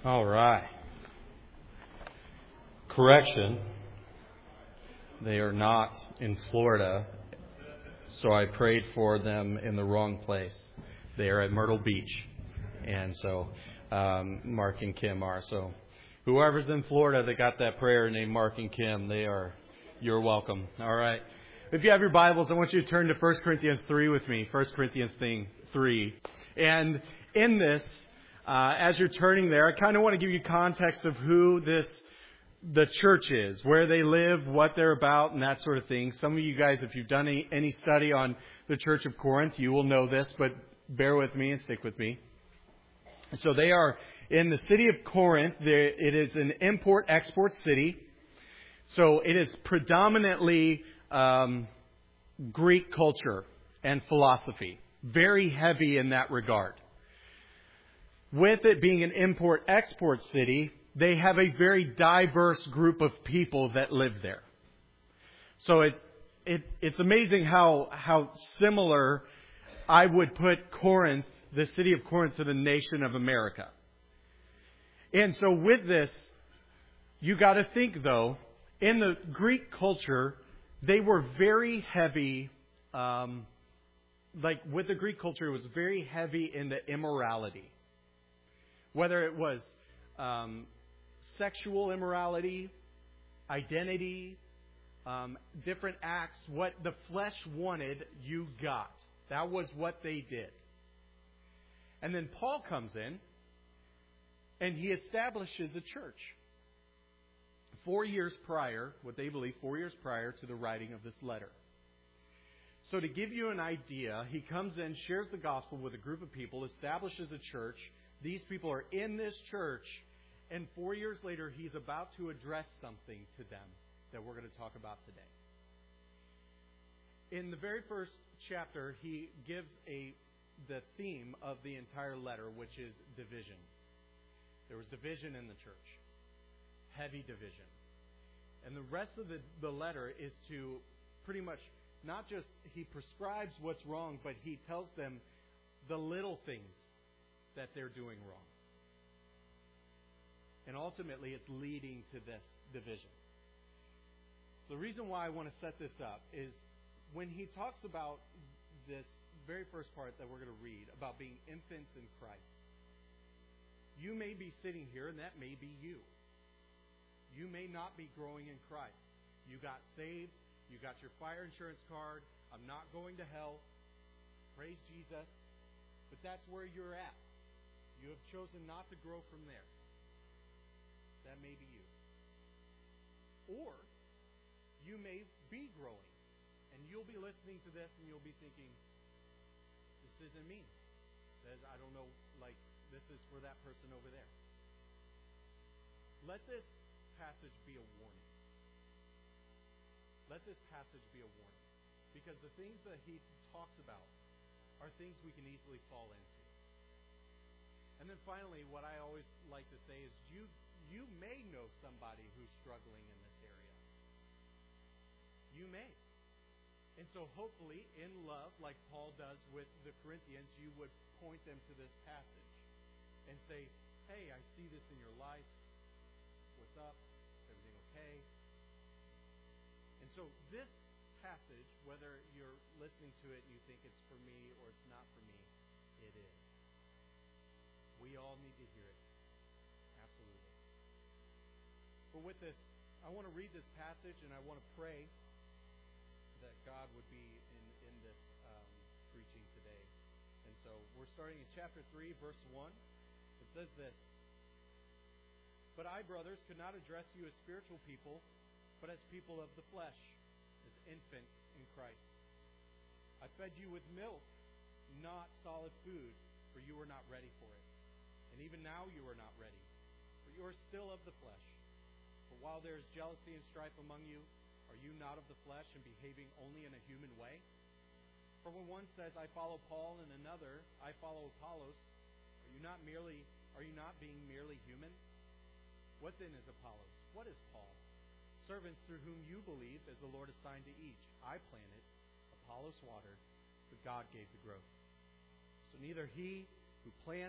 All right. Correction. They are not in Florida, so I prayed for them in the wrong place. They are at Myrtle Beach, and so Mark and Kim are. So whoever's in Florida that got that prayer named Mark and Kim, you're welcome. All right. If you have your Bibles, I want you to turn to 1 Corinthians 3 with me. 1 Corinthians 3. And in this, as you're turning there, I kind of want to give you context of who the church is, where they live, what they're about, and that sort of thing. Some of you guys, if you've done any study on the Church of Corinth, you will know this, but bear with me and stick with me. So they are in the city of Corinth. It is an import-export city. So it is predominantly Greek culture and philosophy. Very heavy in that regard. With it being an import-export city, they have a very diverse group of people that live there. So it's amazing how similar I would put Corinth, the city of Corinth, to the nation of America. And so with this, you got to think, though, in the Greek culture, they were very heavy, with the Greek culture, it was very heavy in the immorality. Whether it was sexual immorality, identity, different acts, what the flesh wanted, you got. That was what they did. And then Paul comes in, and he establishes a church. 4 years prior, what they believe, 4 years prior to the writing of this letter. So to give you an idea, he comes in, shares the gospel with a group of people, establishes a church. These people are in this church, and 4 years later, he's about to address something to them that we're going to talk about today. In the very first chapter, he gives the theme of the entire letter, which is division. There was division in the church, heavy division. And the rest of the letter is to pretty much, not just he prescribes what's wrong, but he tells them the little things that they're doing wrong. And ultimately, it's leading to this division. So the reason why I want to set this up is when he talks about this very first part that we're going to read, about being infants in Christ. You may be sitting here, and that may be you. You may not be growing in Christ. You got saved. You got your fire insurance card. I'm not going to hell. Praise Jesus. But that's where you're at. You have chosen not to grow from there. That may be you. Or you may be growing, and you'll be listening to this, and you'll be thinking, this isn't me. I don't know, this is for that person over there. Let this passage be a warning. Let this passage be a warning. Because the things that he talks about are things we can easily fall into. And then finally, what I always like to say is you may know somebody who's struggling in this area. You may. And so hopefully, in love, like Paul does with the Corinthians, you would point them to this passage and say, hey, I see this in your life. What's up? Is everything okay? And so this passage, whether you're listening to it and you think it's for me or it's not for me, it is. We all need to hear it. Absolutely. But with this, I want to read this passage and I want to pray that God would be in this preaching today. And so we're starting in chapter 3, verse 1. It says this: But I, brothers, could not address you as spiritual people, but as people of the flesh, as infants in Christ. I fed you with milk, not solid food, for you were not ready for it. And even now you are not ready, for you are still of the flesh. For while there is jealousy and strife among you, are you not of the flesh and behaving only in a human way? For when one says, I follow Paul, and another, I follow Apollos, are you not being merely human? What then is Apollos? What is Paul? Servants through whom you believe, as the Lord assigned to each. I planted, Apollos watered, but God gave the growth. So neither he who plants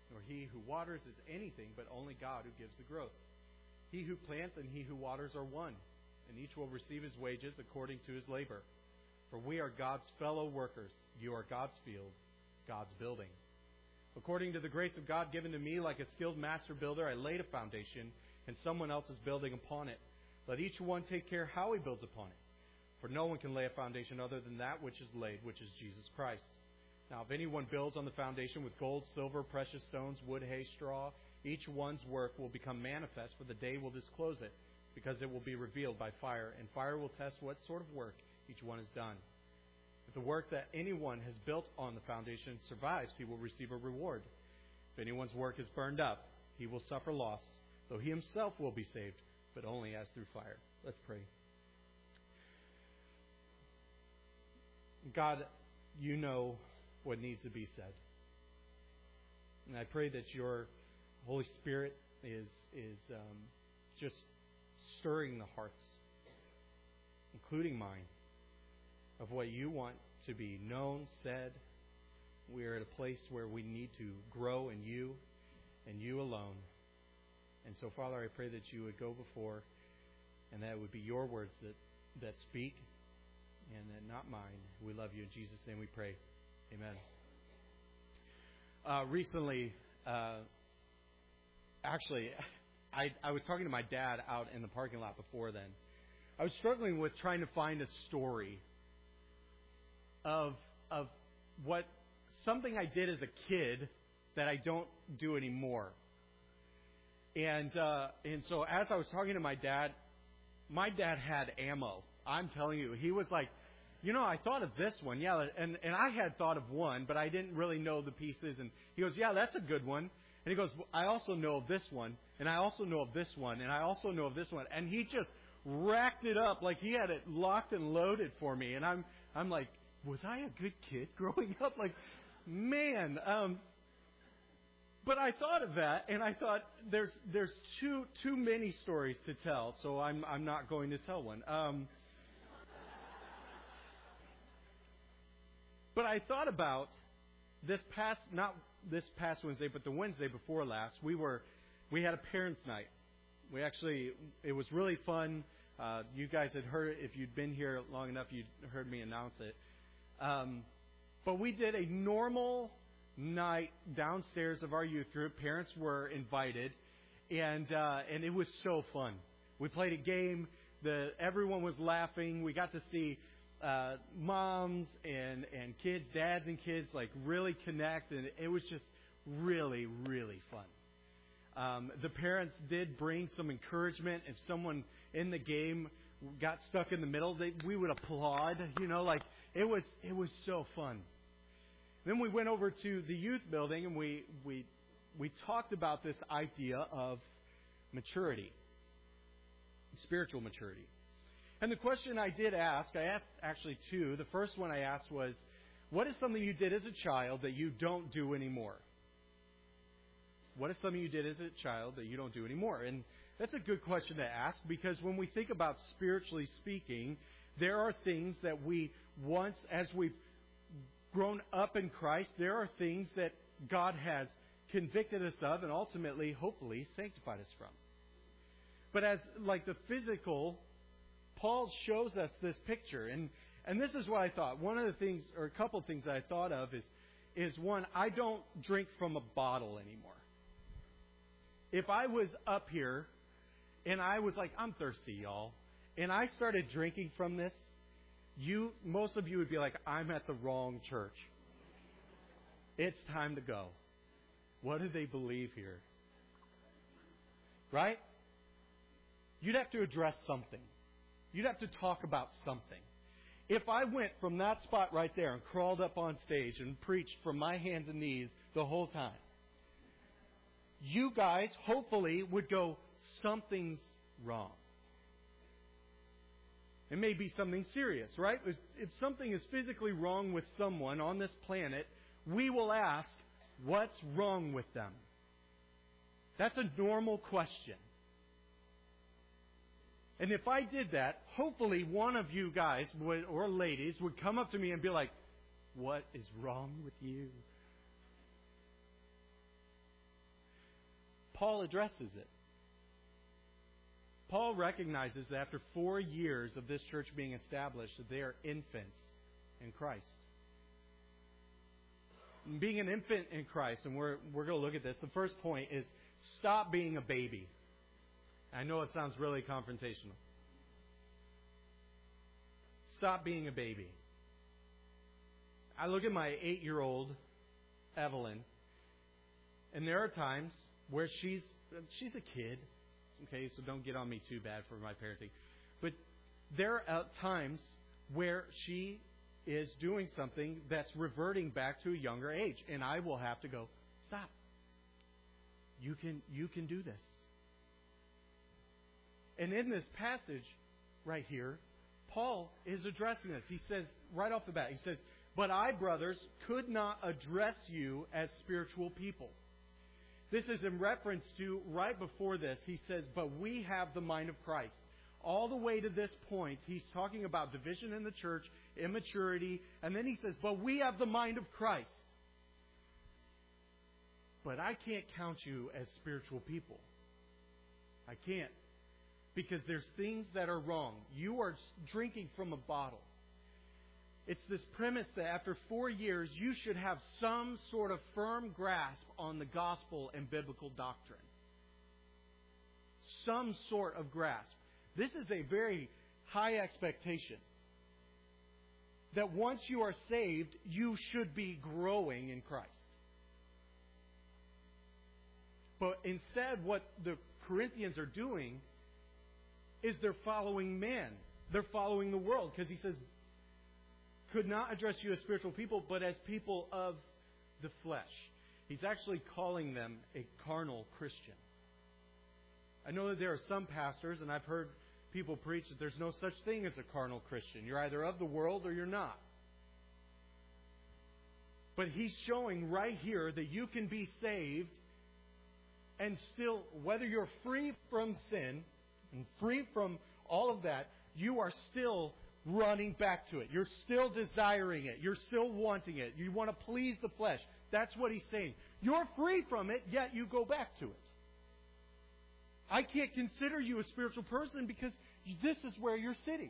nor he who waters is anything, but only God who gives the growth. He who plants and he who waters are one, and each will receive his wages according to his labor. For we are God's fellow workers. You are God's field, God's building. According to the grace of God given to me, like a skilled master builder, I laid a foundation, and someone else is building upon it. Let each one take care how he builds upon it. For no one can lay a foundation other than that which is laid, which is Jesus Christ. Now, if anyone builds on the foundation with gold, silver, precious stones, wood, hay, straw, each one's work will become manifest, for the day will disclose it, because it will be revealed by fire, and fire will test what sort of work each one has done. If the work that anyone has built on the foundation survives, he will receive a reward. If anyone's work is burned up, he will suffer loss, though he himself will be saved, but only as through fire. Let's pray. God, you know what needs to be said. And I pray that your Holy Spirit is just stirring the hearts, including mine, of what you want to be known, said. We are at a place where we need to grow in you and you alone. And so, Father, I pray that you would go before, and that it would be your words that speak, and that not mine. We love you. In Jesus' name we pray. Amen. Recently, actually, I was talking to my dad out in the parking lot before then. I was struggling with trying to find a story of what something I did as a kid that I don't do anymore. And so as I was talking to my dad had ammo. I'm telling you, he was like, I thought of this one. Yeah, and I had thought of one, but I didn't really know the pieces. And he goes, yeah, that's a good one. And he goes, I also know of this one, and I also know of this one, and I also know of this one. And he just racked it up like he had it locked and loaded for me. And I'm like, was I a good kid growing up? Like, man. But I thought of that, and I thought there's too many stories to tell, so I'm not going to tell one. But I thought about not this past Wednesday, but the Wednesday before last. We had a parents' night. It was really fun. You guys had heard it. If you'd been here long enough, you'd heard me announce it. But we did a normal night downstairs of our youth group. Parents were invited, and it was so fun. We played a game. Everyone was laughing. We got to see moms and kids, dads and kids, like really connect, and it was just really, really fun. The parents did bring some encouragement. If someone in the game got stuck in the middle, we would applaud. It was so fun. Then we went over to the youth building, and we talked about this idea of maturity, spiritual maturity. And the question I asked actually two. The first one I asked was, what is something you did as a child that you don't do anymore? What is something you did as a child that you don't do anymore? And that's a good question to ask, because when we think about spiritually speaking, there are things that as we've grown up in Christ, there are things that God has convicted us of and ultimately, hopefully, sanctified us from. But as like the physical, Paul shows us this picture. And this is what I thought. One of the things, or a couple of things that I thought of is one, I don't drink from a bottle anymore. If I was up here and I was like, I'm thirsty, y'all, and I started drinking from this, most of you would be like, I'm at the wrong church. It's time to go. What do they believe here? Right? You'd have to address something. You'd have to talk about something. If I went from that spot right there and crawled up on stage and preached from my hands and knees the whole time, you guys hopefully would go, something's wrong. It may be something serious, right? If something is physically wrong with someone on this planet, we will ask, what's wrong with them? That's a normal question. And if I did that, hopefully one of you guys or ladies would come up to me and be like, what is wrong with you? Paul addresses it. Paul recognizes that after 4 years of this church being established, that they are infants in Christ. Being an infant in Christ, and we're going to look at this, the first point is stop being a baby. I know it sounds really confrontational. Stop being a baby. I look at my 8-year-old, Evelyn, and there are times where she's a kid, okay, so don't get on me too bad for my parenting. But there are times where she is doing something that's reverting back to a younger age, and I will have to go, stop. You can do this. And in this passage right here, Paul is addressing this. He says, right off the bat, he says, "But I, brothers, could not address you as spiritual people." This is in reference to, right before this, he says, "But we have the mind of Christ." All the way to this point, he's talking about division in the church, immaturity, and then he says, "But we have the mind of Christ." But I can't count you as spiritual people. I can't. Because there's things that are wrong. You are drinking from a bottle. It's this premise that after 4 years, you should have some sort of firm grasp on the gospel and biblical doctrine. Some sort of grasp. This is a very high expectation. That once you are saved, you should be growing in Christ. But instead, what the Corinthians are doing is they're following man. They're following the world. Because he says, "Could not address you as spiritual people, but as people of the flesh." He's actually calling them a carnal Christian. I know that there are some pastors, and I've heard people preach that there's no such thing as a carnal Christian. You're either of the world or you're not. But he's showing right here that you can be saved and still, whether you're free from sin and free from all of that, you are still running back to it. You're still desiring it. You're still wanting it. You want to please the flesh. That's what he's saying. You're free from it, yet you go back to it. I can't consider you a spiritual person because this is where you're sitting.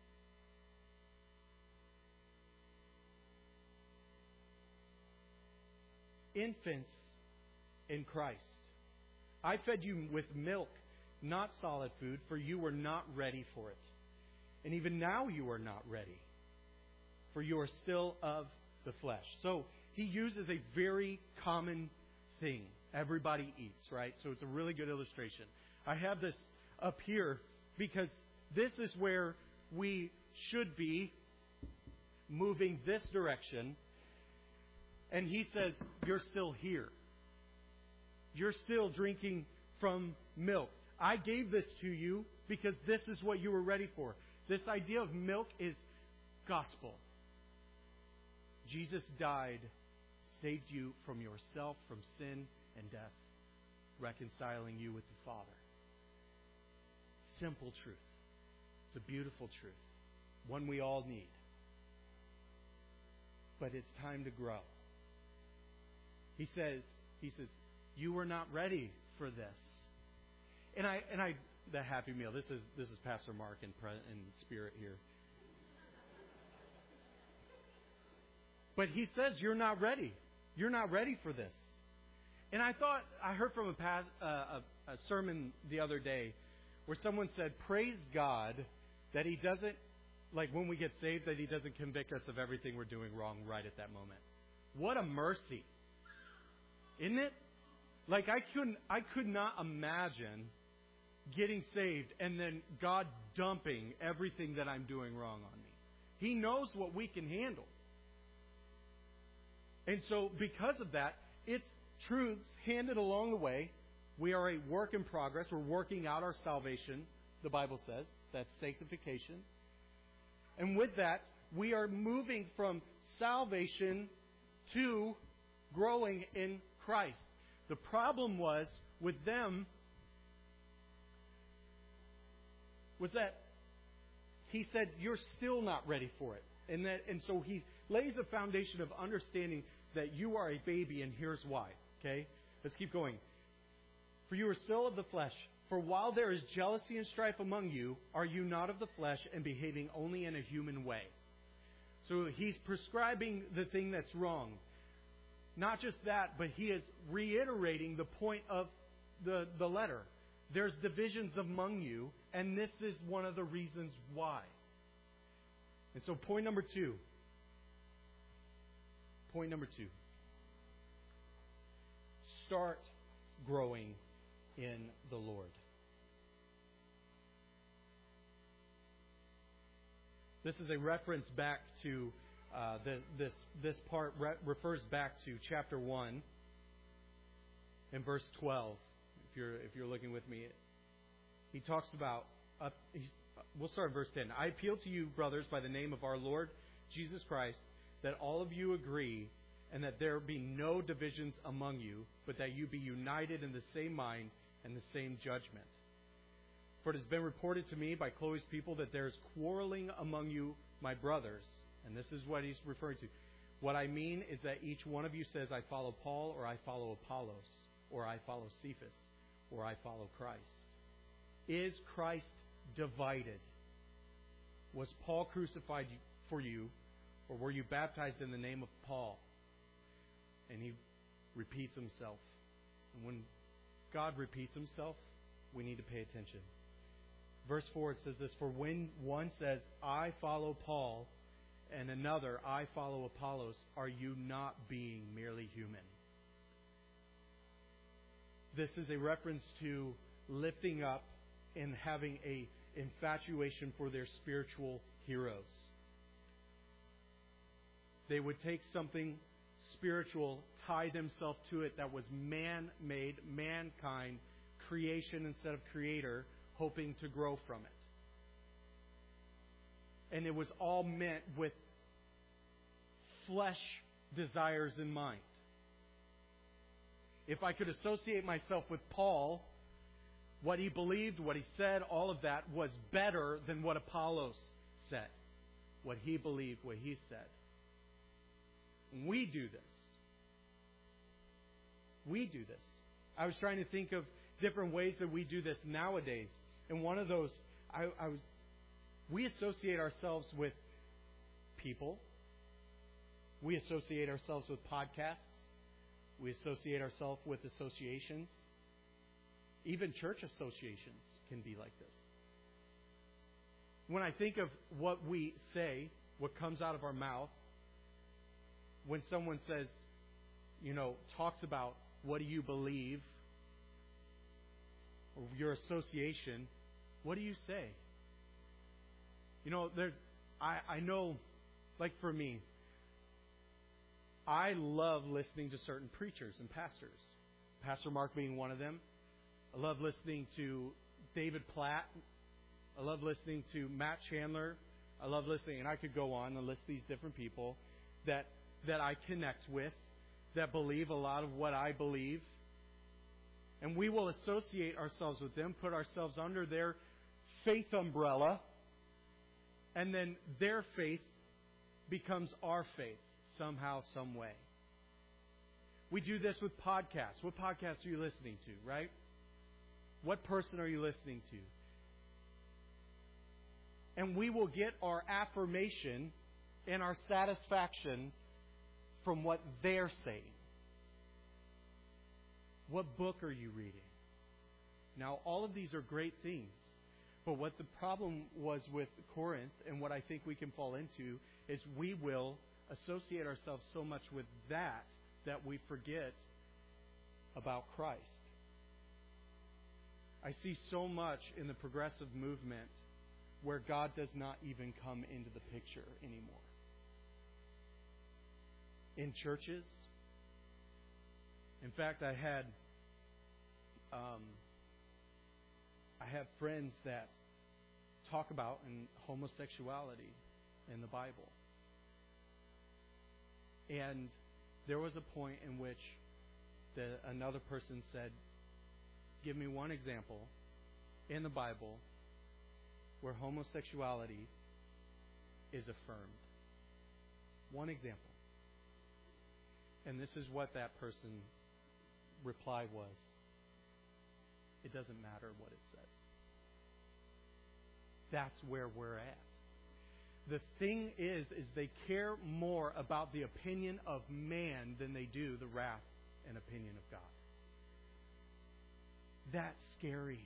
Infants in Christ. I fed you with milk, not solid food, for you were not ready for it. And even now you are not ready, for you are still of the flesh. So he uses a very common thing. Everybody eats, right? So it's a really good illustration. I have this up here because this is where we should be moving this direction. And he says, you're still here. You're still drinking from milk. I gave this to you because this is what you were ready for. This idea of milk is gospel. Jesus died, saved you from yourself, from sin and death, reconciling you with the Father. Simple truth. It's a beautiful truth. One we all need. But it's time to grow. He says, you were not ready for this. And the Happy Meal. This is Pastor Mark in spirit here. But he says you're not ready. You're not ready for this. And I heard from a sermon the other day where someone said, praise God that He doesn't, like when we get saved, that He doesn't convict us of everything we're doing wrong right at that moment. What a mercy. Isn't it? Like I could not imagine getting saved and then God dumping everything that I'm doing wrong on me. He knows what we can handle. And so because of that, it's truths handed along the way. We are a work in progress. We're working out our salvation, the Bible says. That's sanctification. And with that, we are moving from salvation to growing in Christ. The problem was with them was that he said, you're still not ready for it. And so he lays a foundation of understanding that you are a baby, and here's why. Okay? Let's keep going. For you are still of the flesh. For while there is jealousy and strife among you, are you not of the flesh and behaving only in a human way? So he's prescribing the thing that's wrong. Not just that, but he is reiterating the point of the letter. There's divisions among you, and this is one of the reasons why. And so point number two. Start growing in the Lord. This is a reference back to this part refers back to chapter 1 and verse 12. If you're looking with me, he talks about. We'll start in verse 10. I appeal to you, brothers, by the name of our Lord Jesus Christ, that all of you agree, and that there be no divisions among you, but that you be united in the same mind and the same judgment. For it has been reported to me by Chloe's people that there is quarreling among you, my brothers. And this is what he's referring to. What I mean is that each one of you says, I follow Paul, or I follow Apollos, or I follow Cephas, or I follow Christ. Is Christ divided? Was Paul crucified for you, or were you baptized in the name of Paul? And he repeats himself. And when God repeats himself, we need to pay attention. Verse 4, it says this, for when one says, I follow Paul, and another, I follow Apollos, are you not being merely human? This is a reference to lifting up and having a infatuation for their spiritual heroes. They would take something spiritual, tie themselves to it that was man-made, mankind, creation instead of creator, hoping to grow from it. And it was all meant with flesh desires in mind. If I could associate myself with Paul, what he believed, what he said, all of that was better than what Apollos said. What he believed, what he said. We do this. We do this. I was trying to think of different ways that we do this nowadays. And one of those, we associate ourselves with people. We associate ourselves with podcasts. We associate ourselves with associations. Even church associations can be like this. When I think of what we say, what comes out of our mouth, when someone says, talks about what do you believe, or your association, what do you say? I know, like for me, I love listening to certain preachers and pastors. Pastor Mark being one of them. I love listening to David Platt. I love listening to Matt Chandler. I love listening, and I could go on and list these different people that I connect with, that believe a lot of what I believe. And we will associate ourselves with them, put ourselves under their faith umbrella, and then their faith becomes our faith somehow, some way. We do this with podcasts. What podcasts are you listening to, right? What person are you listening to? And we will get our affirmation and our satisfaction from what they're saying. What book are you reading? Now, all of these are great things. But what the problem was with Corinth, and what I think we can fall into, is we will associate ourselves so much with that we forget about Christ. I see so much in the progressive movement where God does not even come into the picture anymore. In churches. In fact, I had friends that talk about homosexuality in the Bible. And there was a point in which another person said, give me one example in the Bible where homosexuality is affirmed. One example. And this is what that person's reply was. it doesn't matter what it says. That's where we're at. The thing is they care more about the opinion of man than they do the wrath and opinion of God. That's scary.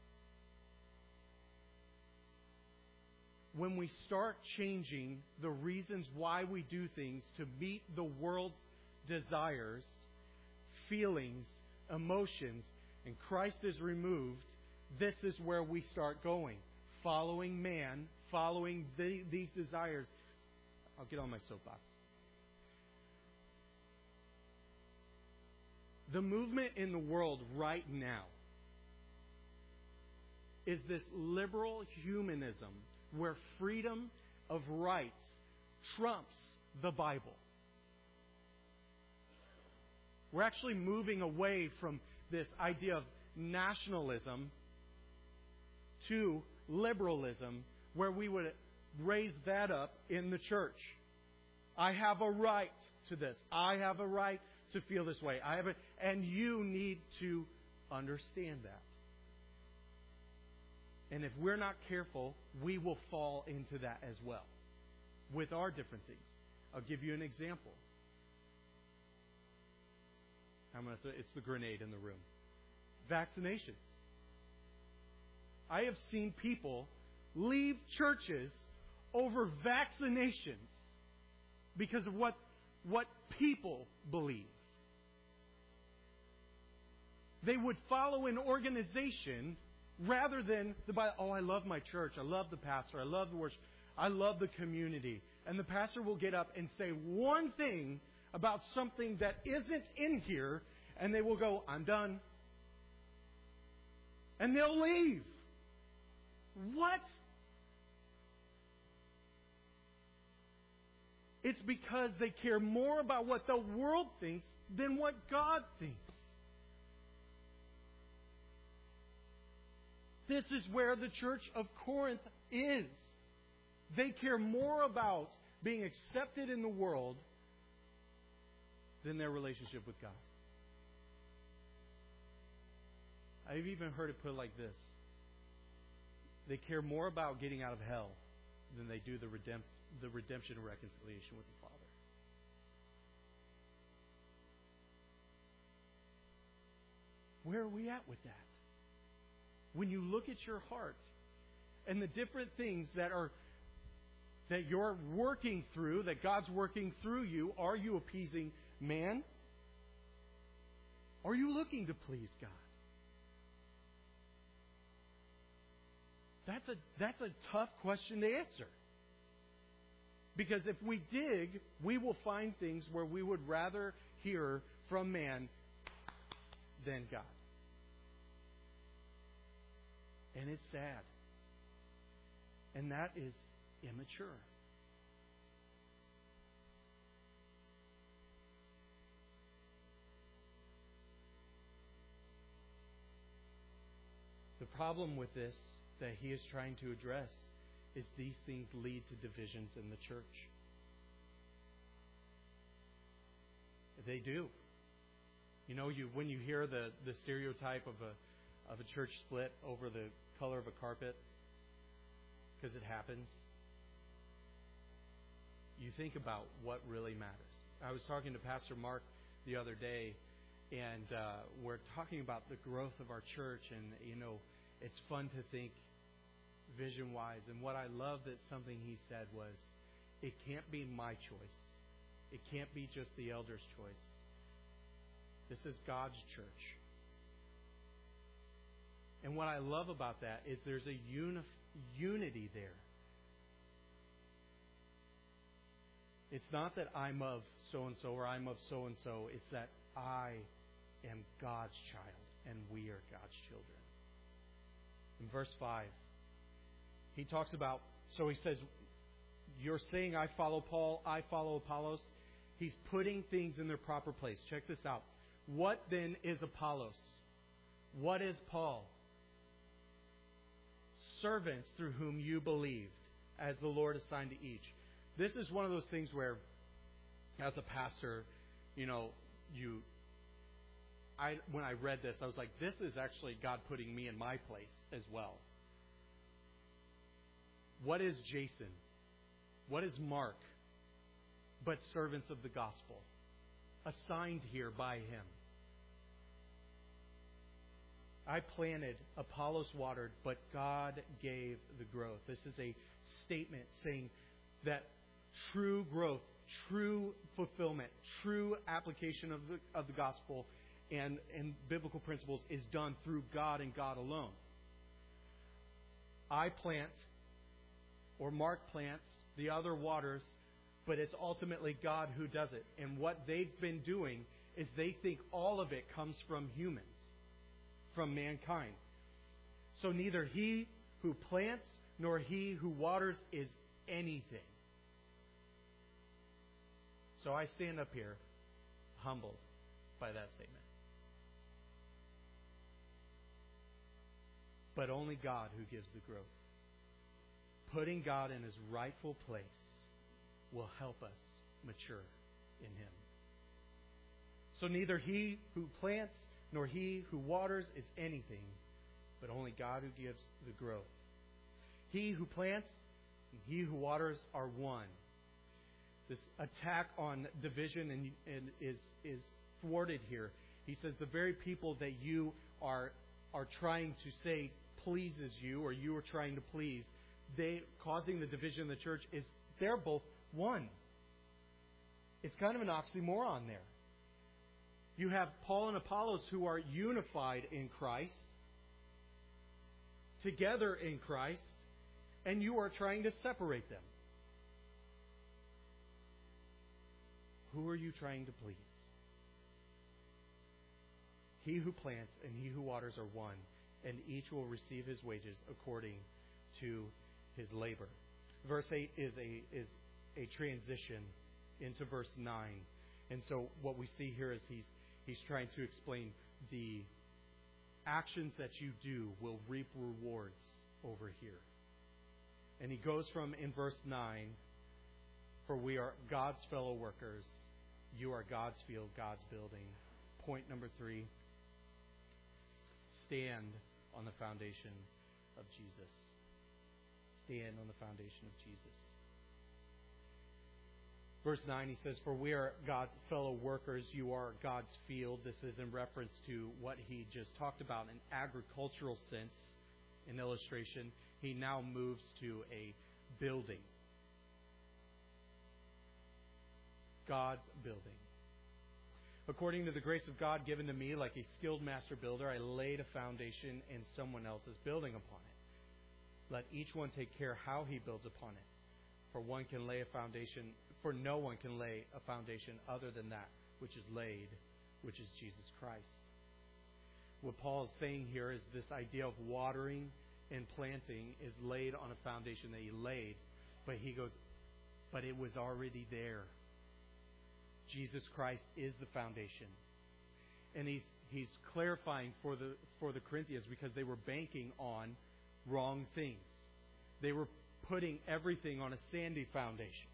When we start changing the reasons why we do things to meet the world's desires, feelings, emotions, and Christ is removed, this is where we start going. Following man, following these desires. I'll get on my soapbox. The movement in the world right now is this liberal humanism where freedom of rights trumps the Bible. We're actually moving away from this idea of nationalism to liberalism, where we would raise that up in the church. I have a right to this. I have a right to feel this way. And you need to understand that. And if we're not careful, we will fall into that as well with our different things. I'll give you an example. It's the grenade in the room. Vaccinations. I have seen people leave churches over vaccinations because of what people believe. They would follow an organization rather than the Bible. Oh, I love my church. I love the pastor. I love the worship. I love the community. And the pastor will get up and say one thing about something that isn't in here, and they will go, I'm done. And they'll leave. What? It's because they care more about what the world thinks than what God thinks. This is where the church of Corinth is. They care more about being accepted in the world than their relationship with God. I've even heard it put like this. They care more about getting out of hell than they do the redemption and reconciliation with the Father. Where are we at with that? When you look at your heart and the different things that you're working through, that God's working through you, are you appeasing man? Are you looking to please God? That's a tough question to answer. Because if we dig, we will find things where we would rather hear from man than God. And it's sad. And that is immature. The problem with this that he is trying to address is these things lead to divisions in the church. They do. You know, when you hear the stereotype of a church split over the color of a carpet, because it happens, you think about what really matters. I was talking to Pastor Mark the other day, and we're talking about the growth of our church, and it's fun to think vision-wise. And what I love that something he said was, it can't be my choice. It can't be just the elders' choice. This is God's church. And what I love about that is there's a unity there. It's not that I'm of so-and-so or I'm of so-and-so. It's that I am God's child and we are God's children. In verse 5, he talks about, so he says, you're saying I follow Paul, I follow Apollos. He's putting things in their proper place. Check this out. What then is Apollos? What is Paul? Servants through whom you believed, as the Lord assigned to each. This is one of those things where, as a pastor, you when I read this, I was like, this is actually God putting me in my place as well. What is Jason? What is Mark? But servants of the gospel, assigned here by Him. I planted, Apollos watered, but God gave the growth. This is a statement saying that true growth, true fulfillment, true application of the gospel and biblical principles is done through God and God alone. I plant, or Mark plants, the other waters, but it's ultimately God who does it. And what they've been doing is they think all of it comes from humans, from mankind. So neither he who plants nor he who waters is anything. So I stand up here humbled by that statement. But only God who gives the growth. Putting God in His rightful place will help us mature in Him. So neither he who plants nor he who waters is anything, but only God who gives the growth. He who plants and he who waters are one. This attack on division and is thwarted here. He says the very people that you are trying to say pleases you, or you are trying to please, they causing the division in the church, they're both one. It's kind of an oxymoron there. You have Paul and Apollos who are unified in Christ, together in Christ, and you are trying to separate them. Who are you trying to please? He who plants and he who waters are one, and each will receive his wages according to his labor. Verse 8 is a transition into verse 9. And so what we see here is he's trying to explain the actions that you do will reap rewards over here. And he goes from, in verse 9, for we are God's fellow workers. You are God's field, God's building. Point number 3, stand on the foundation of Jesus. Stand on the foundation of Jesus. Verse 9, he says, for we are God's fellow workers. You are God's field. This is in reference to what he just talked about in agricultural sense, in illustration. He now moves to a building. God's building. According to the grace of God given to me, like a skilled master builder, I laid a foundation and someone else is building upon it. Let each one take care how he builds upon it. For no one can lay a foundation other than that which is laid, which is Jesus Christ. What Paul is saying here is this idea of watering and planting is laid on a foundation that he laid, but he goes, but it was already there. Jesus Christ is the foundation. And he's clarifying for the Corinthians because they were banking on wrong things. They were putting everything on a sandy foundation.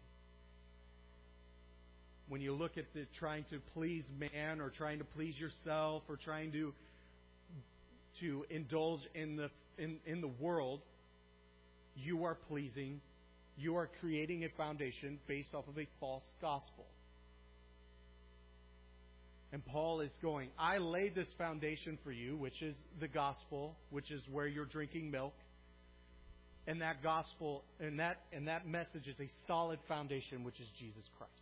When you look at trying to please man or trying to please yourself or trying to indulge in the world, you are creating a foundation based off of a false gospel. And Paul is going, I laid this foundation for you, which is the gospel, which is where you're drinking milk. And that gospel and that message is a solid foundation, which is Jesus Christ.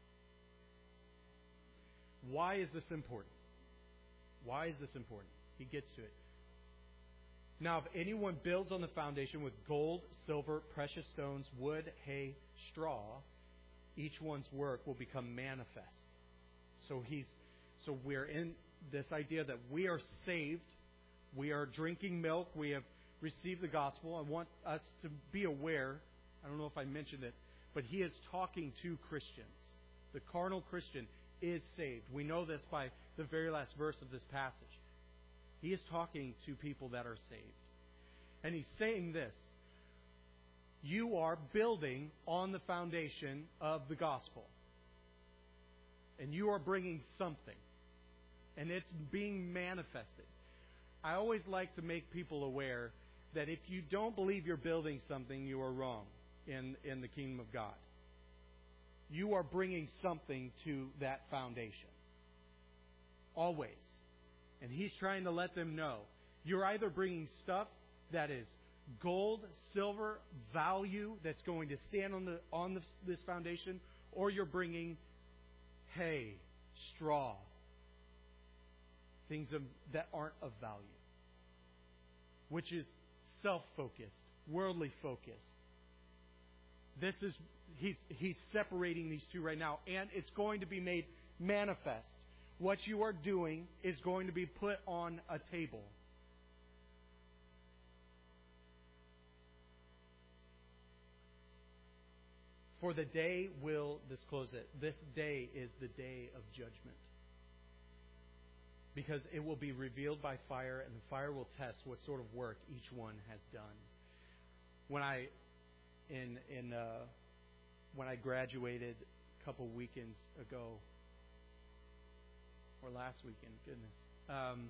Why is this important? Why is this important? He gets to it. Now, if anyone builds on the foundation with gold, silver, precious stones, wood, hay, straw, each one's work will become manifest. So we're in this idea that we are saved. We are drinking milk. We have received the gospel. I want us to be aware. I don't know if I mentioned it, but he is talking to Christians. The carnal Christian is saved. We know this by the very last verse of this passage. He is talking to people that are saved. And he's saying this. You are building on the foundation of the gospel. And you are bringing something. and it's being manifested. I always like to make people aware that if you don't believe you're building something, you are wrong in the kingdom of God. You are bringing something to that foundation. Always. And He's trying to let them know. You're either bringing stuff that is gold, silver, value that's going to stand on this foundation, or you're bringing hay, straw, things that aren't of value, which is self-focused, worldly focused. He's separating these two right now, and it's going to be made manifest. What you are doing is going to be put on a table. For the day will disclose it. This day is the day of judgment. Because it will be revealed by fire, and the fire will test what sort of work each one has done. When I graduated a couple weekends ago, or last weekend, goodness,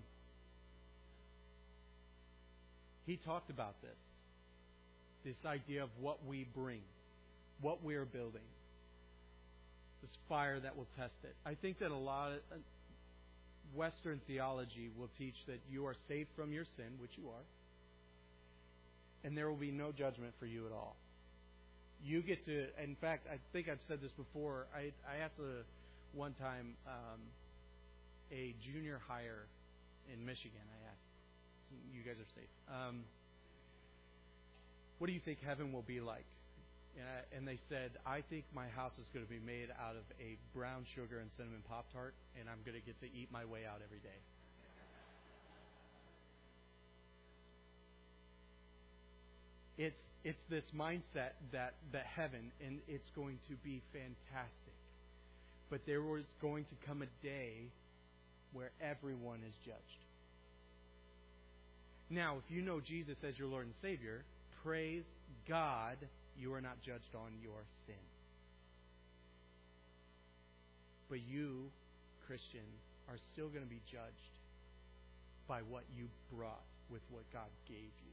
he talked about this idea of what we bring, what we are building, this fire that will test it. I think that a lot of Western theology will teach that you are saved from your sin, which you are, and there will be no judgment for you at all. You get to, in fact, I think I've said this before. I asked one time a junior higher in Michigan. I asked, you guys are safe. What do you think heaven will be like? And they said, I think my house is going to be made out of a brown sugar and cinnamon Pop-Tart, and I'm going to get to eat my way out every day. It's this mindset that heaven, and it's going to be fantastic. But there was going to come a day where everyone is judged. Now, if you know Jesus as your Lord and Savior, praise God, you are not judged on your sin. But you, Christian, are still going to be judged by what you brought with what God gave you.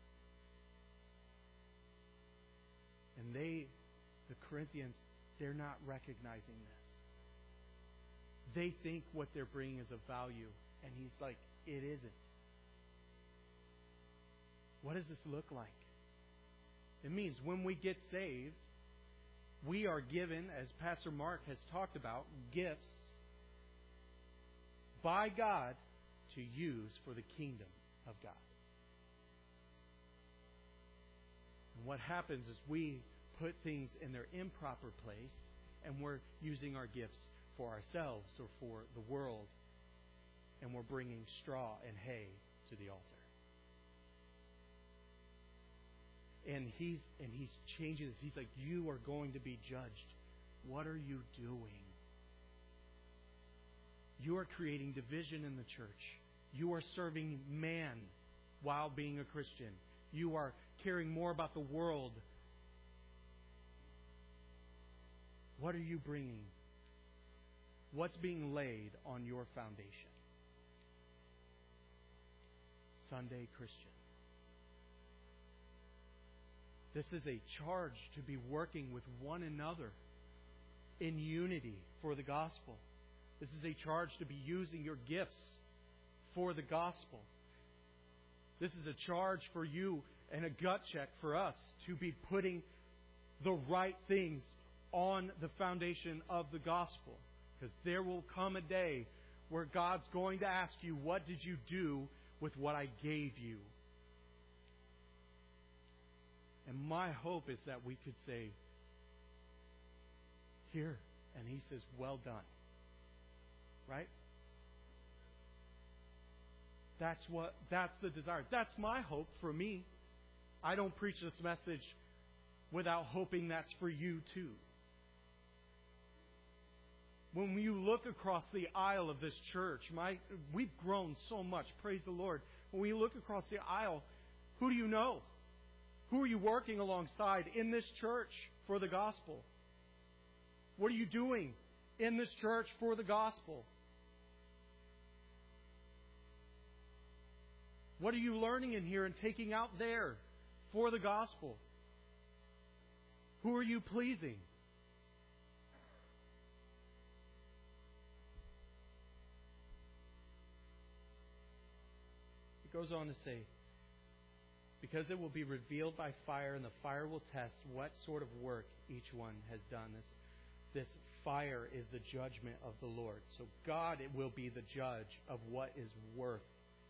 And the Corinthians, they're not recognizing this. They think what they're bringing is of value. And he's like, it isn't. What does this look like? It means when we get saved, we are given, as Pastor Mark has talked about, gifts by God to use for the kingdom of God. And what happens is we put things in their improper place, and we're using our gifts for ourselves or for the world, and we're bringing straw and hay to the altar. And he's changing this. He's like, you are going to be judged. What are you doing? You are creating division in the church. You are serving man while being a Christian. You are caring more about the world. What are you bringing? What's being laid on your foundation? Sunday Christian. This is a charge to be working with one another in unity for the gospel. This is a charge to be using your gifts for the gospel. This is a charge for you and a gut check for us to be putting the right things on the foundation of the gospel. Because there will come a day where God's going to ask you, what did you do with what I gave you? And my hope is that we could say, here. And He says, well done. Right? That's the desire. That's my hope for me. I don't preach this message without hoping that's for you too. When you look across the aisle of this church, we've grown so much, praise the Lord. When we look across the aisle, who do you know? Who are you working alongside in this church for the gospel? What are you doing in this church for the gospel? What are you learning in here and taking out there for the gospel? Who are you pleasing? It goes on to say, because it will be revealed by fire, and the fire will test what sort of work each one has done. This fire is the judgment of the Lord. So God, it will be the judge of what is worth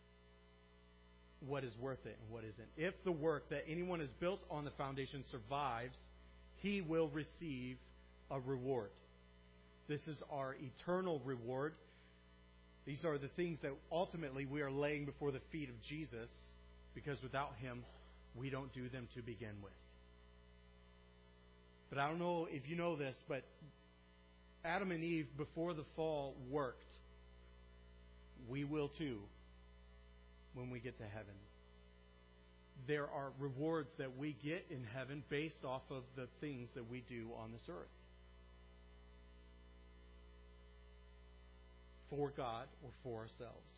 it and what isn't. If the work that anyone has built on the foundation survives, he will receive a reward. This is our eternal reward. These are the things that ultimately we are laying before the feet of Jesus, because without Him, we don't do them to begin with. But I don't know if you know this, but Adam and Eve, before the fall, worked. We will too when we get to heaven. There are rewards that we get in heaven based off of the things that we do on this earth. For God or for ourselves.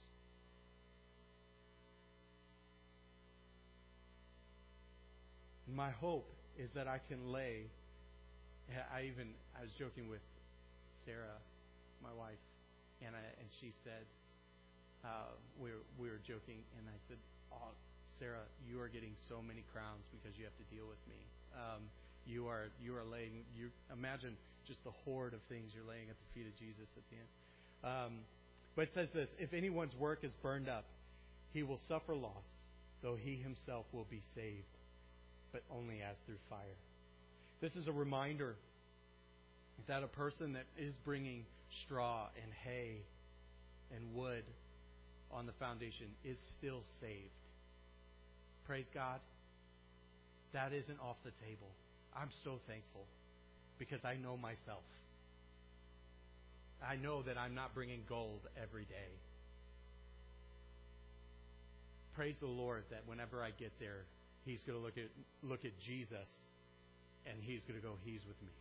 My hope is that I can lay. I was joking with Sarah, my wife, and she said, we were joking, and I said, "Oh, Sarah, you are getting so many crowns because you have to deal with me. You are laying. You imagine just the hoard of things you're laying at the feet of Jesus at the end." But it says this: if anyone's work is burned up, he will suffer loss, though he himself will be saved, but only as through fire. This is a reminder that a person that is bringing straw and hay and wood on the foundation is still saved. Praise God. That isn't off the table. I'm so thankful because I know myself. I know that I'm not bringing gold every day. Praise the Lord that whenever I get there, He's going to look at Jesus, and He's going to go, He's with me.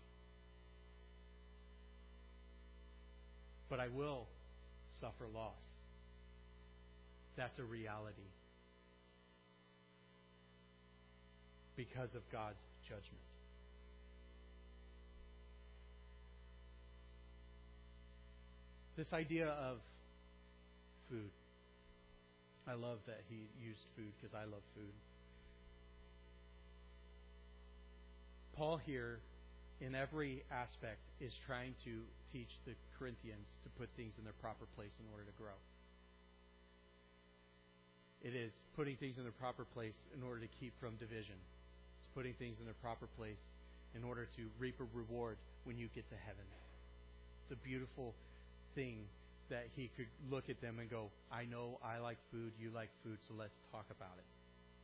But I will suffer loss. That's a reality because of God's judgment. This idea of food. I love that he used food because I love food. Paul here, in every aspect, is trying to teach the Corinthians to put things in their proper place in order to grow. It is putting things in their proper place in order to keep from division. It's putting things in their proper place in order to reap a reward when you get to heaven. It's a beautiful thing that he could look at them and go, I know I like food, you like food, so let's talk about it.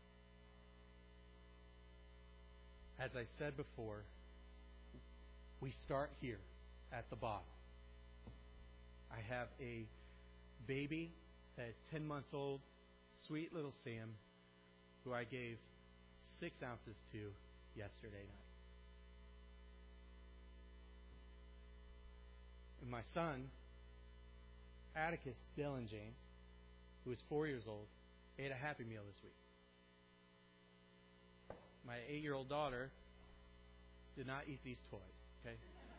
As I said before, we start here at the bottom. I have a baby that is 10 months old, sweet little Sam, who I gave 6 ounces to yesterday night. And my son, Atticus Dylan James, who is 4 years old, ate a Happy Meal this week. My 8-year-old daughter did not eat these toys, okay?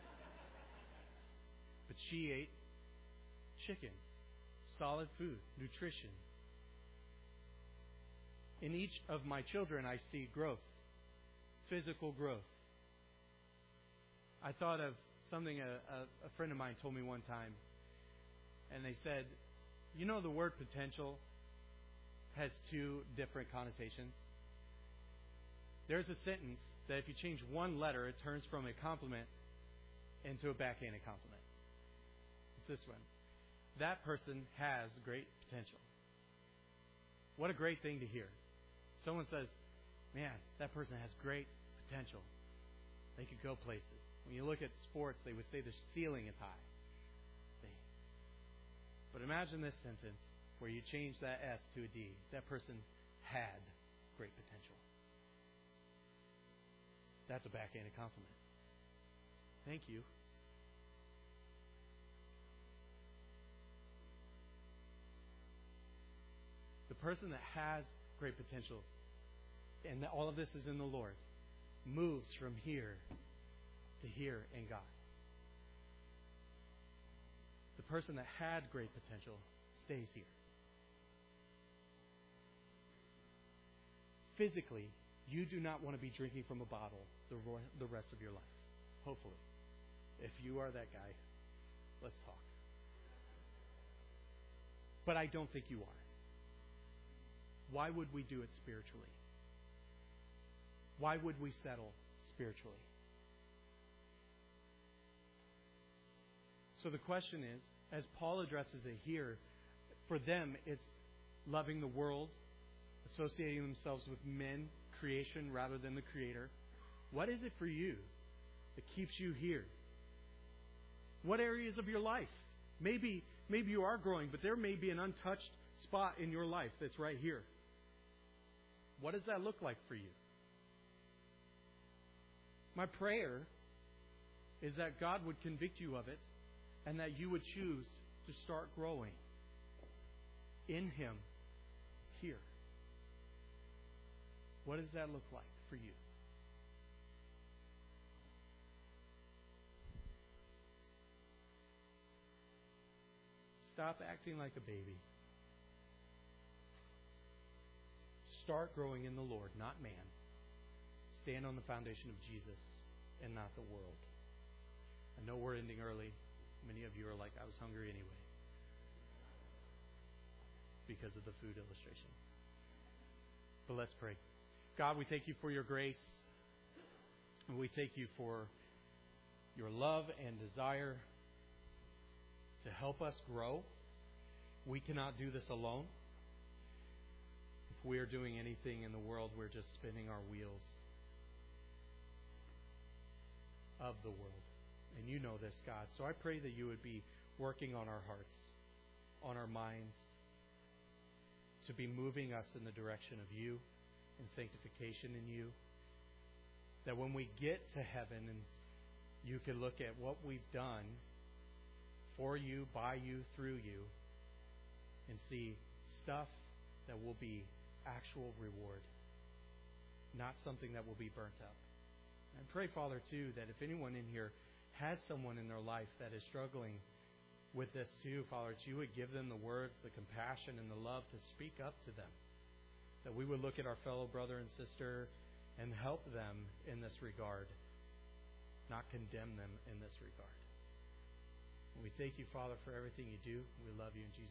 But she ate chicken, solid food, nutrition. In each of my children, I see growth, physical growth. I thought of something a friend of mine told me one time, and they said, you know, the word potential has 2 different connotations. There's a sentence that if you change one letter, it turns from a compliment into a backhanded compliment. It's this one. That person has great potential. What a great thing to hear. Someone says, man, that person has great potential. They could go places. When you look at sports, they would say the ceiling is high. But imagine this sentence where you change that S to a D. That person had great potential. That's a backhanded compliment. Thank you. The person that has great potential, and all of this is in the Lord, moves from here to here in God. The person that had great potential stays here. Physically, you do not want to be drinking from a bottle the rest of your life. Hopefully. If you are that guy, let's talk. But I don't think you are. Why would we do it spiritually? Why would we settle spiritually? So the question is, as Paul addresses it here, for them it's loving the world, associating themselves with men, creation rather than the Creator. What is it for you that keeps you here? What areas of your life? Maybe you are growing, but there may be an untouched spot in your life that's right here. What does that look like for you? My prayer is that God would convict you of it and that you would choose to start growing in Him here. What does that look like for you? Stop acting like a baby. Start growing in the Lord, not man. Stand on the foundation of Jesus and not the world. I know we're ending early. Many of you are like, I was hungry anyway, because of the food illustration. But let's pray. God, we thank you for your grace. And we thank you for your love and desire to help us grow. We cannot do this alone. If we are doing anything in the world, we're just spinning our wheels of the world. And you know this, God. So I pray that you would be working on our hearts, on our minds, to be moving us in the direction of you and sanctification in you. That when we get to heaven and you can look at what we've done for you, by you, through you, and see stuff that will be actual reward, not something that will be burnt up. I pray, Father, too, that if anyone in here has someone in their life that is struggling with this too, Father, that you would give them the words, the compassion, and the love to speak up to them. That we would look at our fellow brother and sister and help them in this regard, not condemn them in this regard. We thank you, Father, for everything you do. We love you in Jesus' name.